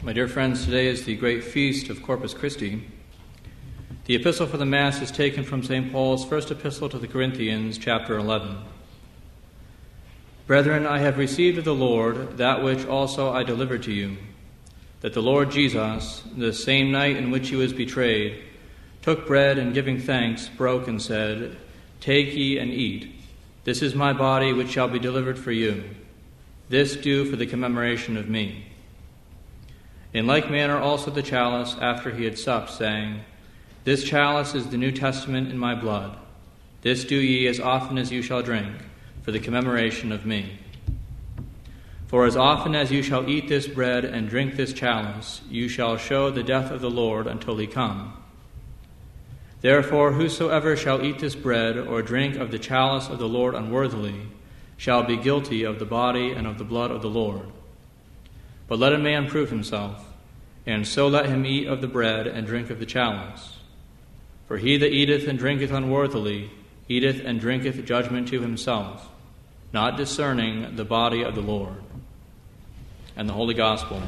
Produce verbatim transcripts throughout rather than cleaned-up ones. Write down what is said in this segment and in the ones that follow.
My dear friends, today is the great feast of Corpus Christi. The epistle for the Mass is taken from Saint Paul's first epistle to the Corinthians, chapter eleven. Brethren, I have received of the Lord that which also I delivered to you, that the Lord Jesus, the same night in which he was betrayed, took bread and giving thanks, broke and said, Take ye and eat. This is my body which shall be delivered for you. This do for the commemoration of me. In like manner also the chalice after he had supped, saying, This chalice is the New Testament in my blood. This do ye as often as you shall drink, for the commemoration of me. For as often as you shall eat this bread and drink this chalice, you shall show the death of the Lord until he come. Therefore whosoever shall eat this bread or drink of the chalice of the Lord unworthily shall be guilty of the body and of the blood of the Lord. But let a man prove himself, and so let him eat of the bread and drink of the chalice. For he that eateth and drinketh unworthily eateth and drinketh judgment to himself, not discerning the body of the Lord. And the Holy Gospel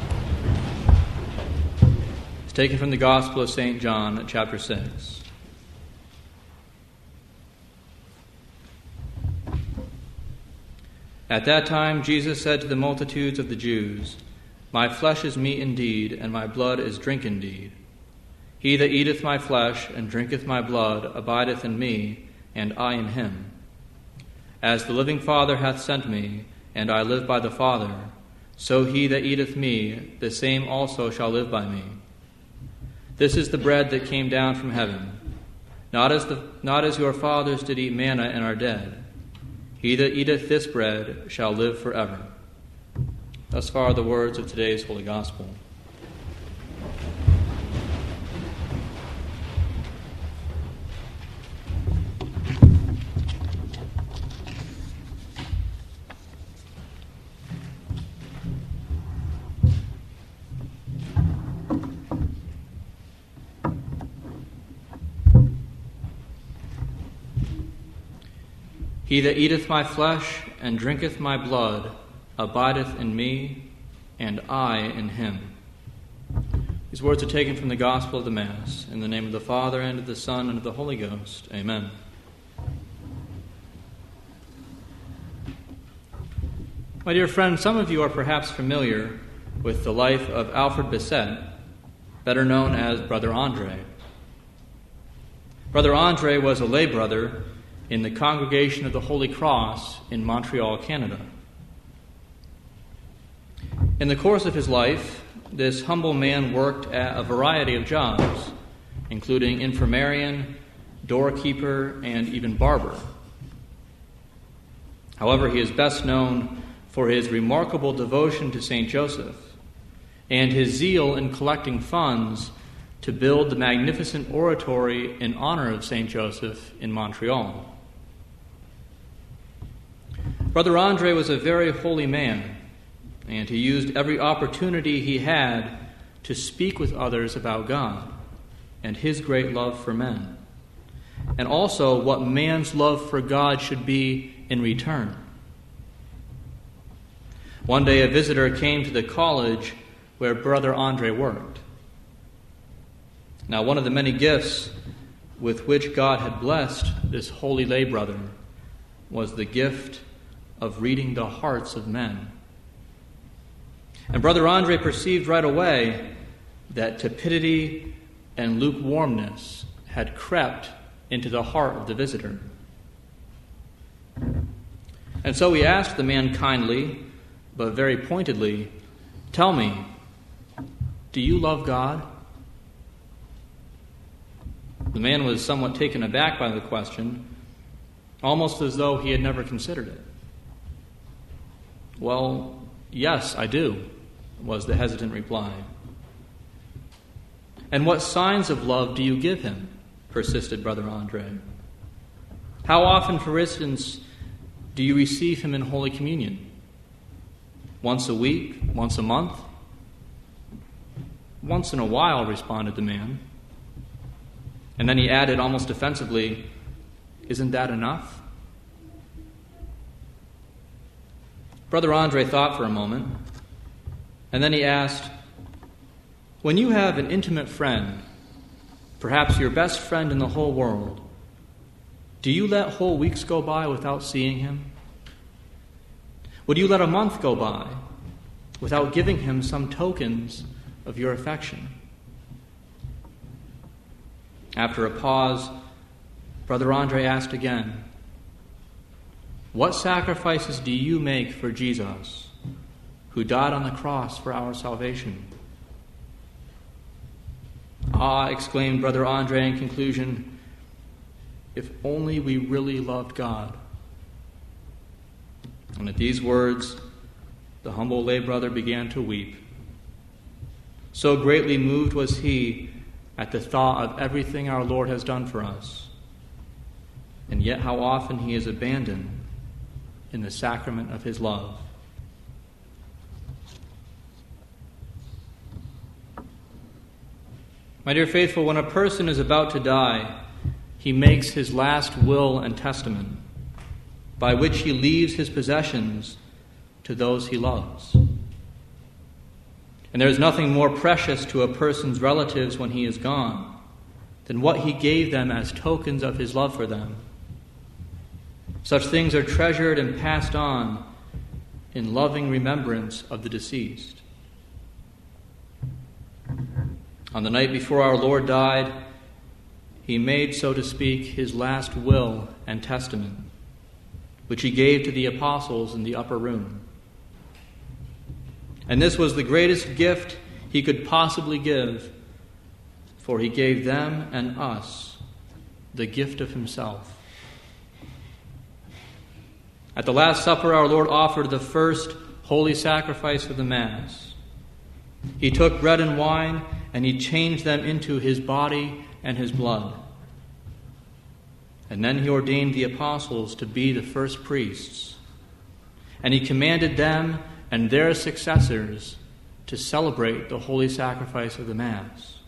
is taken from the Gospel of Saint John, chapter six. At that time Jesus said to the multitudes of the Jews, My flesh is meat indeed, and my blood is drink indeed. He that eateth my flesh and drinketh my blood abideth in me, and I in him. As the living Father hath sent me, and I live by the Father, so he that eateth me, the same also shall live by me. This is the bread that came down from heaven, not as the not as your fathers did eat manna and are dead. He that eateth this bread shall live forever. Thus far the words of today's Holy Gospel. He that eateth my flesh and drinketh my blood abideth in me, and I in him. These words are taken from the Gospel of the Mass. In the name of the Father, and of the Son, and of the Holy Ghost. Amen. My dear friends, some of you are perhaps familiar with the life of Alfred Bessette, better known as Brother Andre. Brother Andre was a lay brother in the Congregation of the Holy Cross in Montreal, Canada. In the course of his life, this humble man worked at a variety of jobs, including infirmarian, doorkeeper, and even barber. However, he is best known for his remarkable devotion to Saint Joseph and his zeal in collecting funds to build the magnificent oratory in honor of Saint Joseph in Montreal. Brother Andre was a very holy man, and he used every opportunity he had to speak with others about God and his great love for men, and also what man's love for God should be in return. One day a visitor came to the college where Brother Andre worked. Now, one of the many gifts with which God had blessed this holy lay brother was the gift of reading the hearts of men. And Brother Andre perceived right away that tepidity and lukewarmness had crept into the heart of the visitor. And so he asked the man kindly, but very pointedly, Tell me, do you love God? The man was somewhat taken aback by the question, almost as though he had never considered it. Well, yes, I do, was the hesitant reply. And what signs of love do you give him? Persisted Brother Andre. How often, for instance, do you receive him in Holy Communion? Once a week? Once a month? Once in a while, responded the man. And then he added almost offensively, Isn't that enough? Brother Andre thought for a moment, and then he asked, When you have an intimate friend, perhaps your best friend in the whole world, do you let whole weeks go by without seeing him? Would you let a month go by without giving him some tokens of your affection? After a pause, Brother Andre asked again, "What sacrifices do you make for Jesus, who died on the cross for our salvation?" "Ah," exclaimed Brother Andre in conclusion, "if only we really loved God." And at these words, the humble lay brother began to weep. So greatly moved was he at the thought of everything our Lord has done for us, and yet how often he is abandoned in the sacrament of his love. My dear faithful, when a person is about to die, he makes his last will and testament, by which he leaves his possessions to those he loves. And there is nothing more precious to a person's relatives when he is gone than what he gave them as tokens of his love for them. Such things are treasured and passed on in loving remembrance of the deceased. On the night before our Lord died, he made, so to speak, his last will and testament, which he gave to the apostles in the upper room. And this was the greatest gift he could possibly give, for he gave them and us the gift of himself. At the Last Supper, our Lord offered the first holy sacrifice of the Mass. He took bread and wine, and he changed them into his body and his blood. And then he ordained the apostles to be the first priests. And he commanded them and their successors to celebrate the holy sacrifice of the Mass.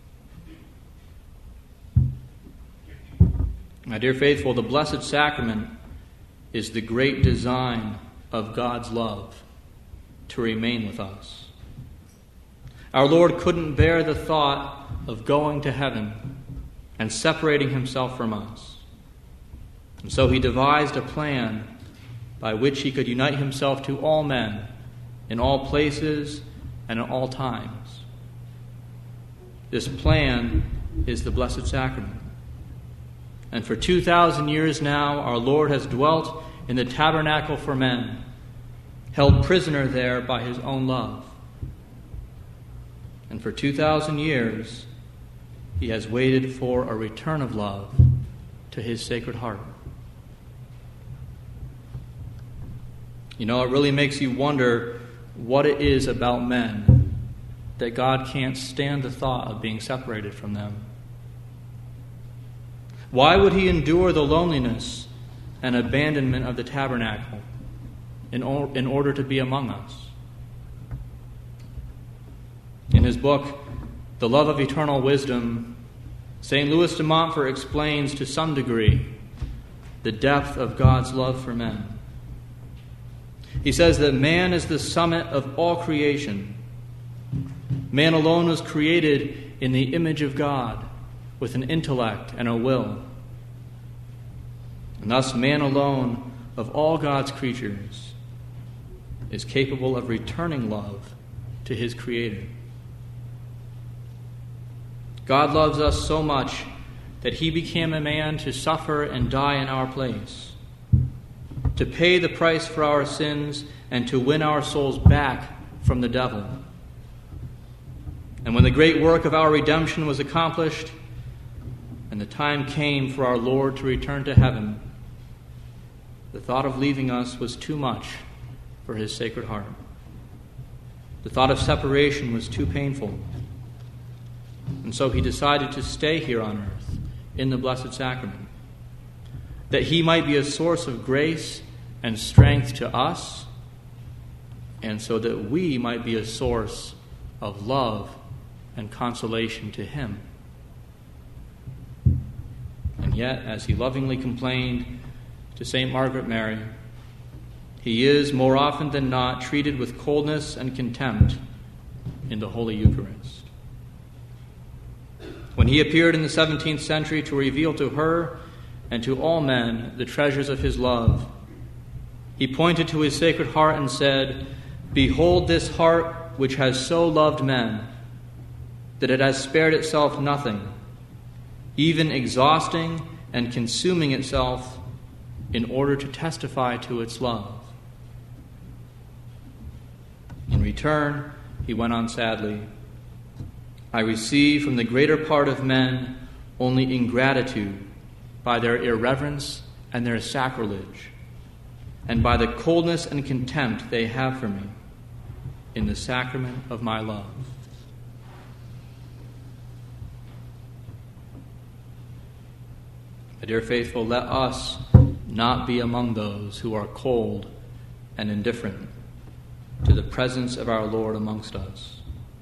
My dear faithful, the Blessed Sacrament is the great design of God's love to remain with us. Our Lord couldn't bear the thought of going to heaven and separating himself from us. And so he devised a plan by which he could unite himself to all men in all places and at all times. This plan is the Blessed Sacrament. And for two thousand years now, our Lord has dwelt in the tabernacle for men, held prisoner there by his own love. And for two thousand years, he has waited for a return of love to his Sacred Heart. You know, it really makes you wonder what it is about men that God can't stand the thought of being separated from them. Why would he endure the loneliness and abandonment of the tabernacle in, or, in order to be among us? In his book, The Love of Eternal Wisdom, Saint Louis de Montfort explains to some degree the depth of God's love for men. He says that man is the summit of all creation. Man alone was created in the image of God, with an intellect and a will. And thus man alone of all God's creatures is capable of returning love to his Creator. God loves us so much that he became a man to suffer and die in our place, to pay the price for our sins and to win our souls back from the devil. And when the great work of our redemption was accomplished, and the time came for our Lord to return to heaven, the thought of leaving us was too much for his Sacred Heart. The thought of separation was too painful. And so he decided to stay here on earth in the Blessed Sacrament, that he might be a source of grace and strength to us, and so that we might be a source of love and consolation to him. And yet, as he lovingly complained to Saint Margaret Mary, he is, more often than not, treated with coldness and contempt in the Holy Eucharist. when he appeared in the seventeenth century to reveal to her and to all men the treasures of his love. He pointed to his sacred heart and said, "Behold this heart which has so loved men, that it has spared itself nothing, even exhausting and consuming itself in order to testify to its love." In return, he went on sadly, "I receive from the greater part of men only ingratitude by their irreverence and their sacrilege, and by the coldness and contempt they have for me in the sacrament of my love." My dear faithful, let us not be among those who are cold and indifferent to the presence of our Lord amongst us.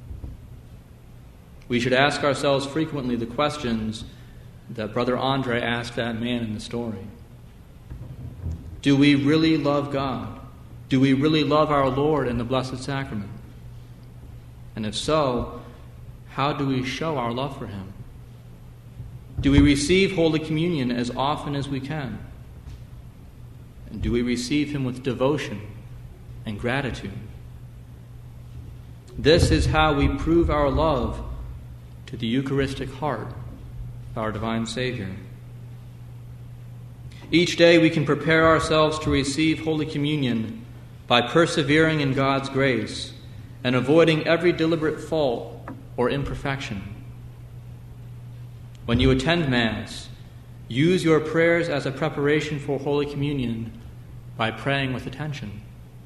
We should ask ourselves frequently the questions that Brother Andre asked that man in the story. Do we really love God? Do we really love our Lord in the Blessed Sacrament? And if so, how do we show our love for him? Do we receive Holy Communion as often as we can? And do we receive him with devotion and gratitude? This is how we prove our love to the Eucharistic heart of our divine Savior. Each day we can prepare ourselves to receive Holy Communion by persevering in God's grace and avoiding every deliberate fault or imperfection. When you attend Mass, use your prayers as a preparation for Holy Communion by praying with attention.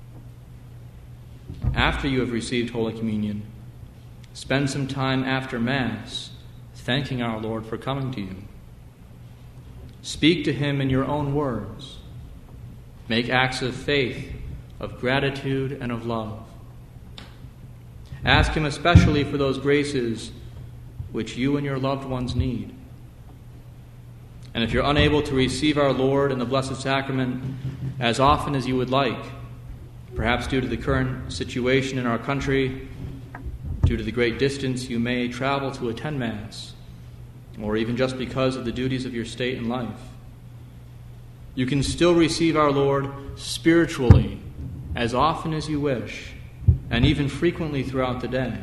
After you have received Holy Communion, spend some time after Mass thanking our Lord for coming to you. Speak to him in your own words. Make acts of faith, of gratitude, and of love. Ask him especially for those graces which you and your loved ones need. And if you're unable to receive our Lord in the Blessed Sacrament as often as you would like, perhaps due to the current situation in our country, due to the great distance you may travel to attend Mass, or even just because of the duties of your state and life, you can still receive our Lord spiritually as often as you wish, and even frequently throughout the day.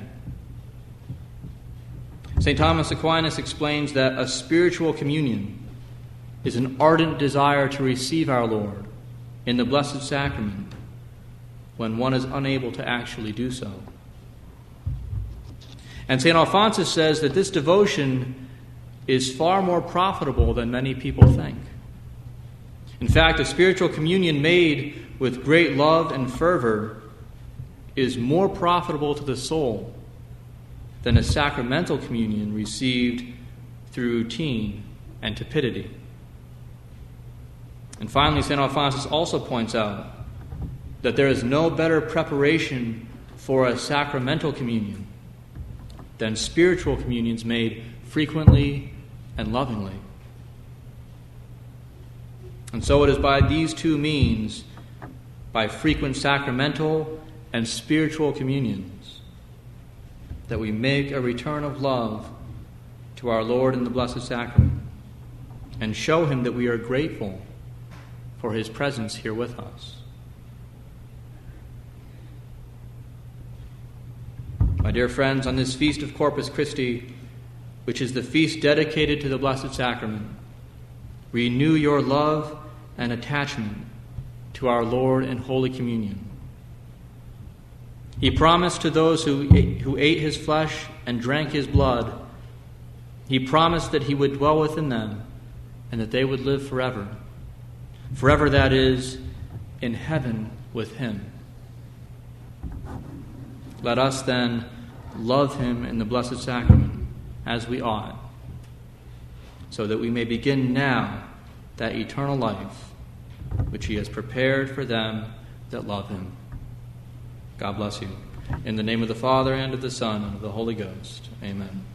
Saint Thomas Aquinas explains that a spiritual communion is an ardent desire to receive our Lord in the Blessed Sacrament when one is unable to actually do so. And Saint Alphonsus says that this devotion is far more profitable than many people think. In fact, a spiritual communion made with great love and fervor is more profitable to the soul than a sacramental communion received through routine and tepidity. And finally, Saint Alphonsus also points out that there is no better preparation for a sacramental communion than spiritual communions made frequently and lovingly. And so it is by these two means, by frequent sacramental and spiritual communions, that we make a return of love to our Lord in the Blessed Sacrament and show him that we are grateful for his presence here with us. My dear friends, on this feast of Corpus Christi, which is the feast dedicated to the Blessed Sacrament, renew your love and attachment to our Lord in Holy Communion. He promised to those who ate, who ate his flesh and drank his blood, he promised that he would dwell within them and that they would live forever. Forever, that is, in heaven with him. Let us then love him in the Blessed Sacrament as we ought, so that we may begin now that eternal life which he has prepared for them that love him. God bless you. In the name of the Father, and of the Son, and of the Holy Ghost. Amen.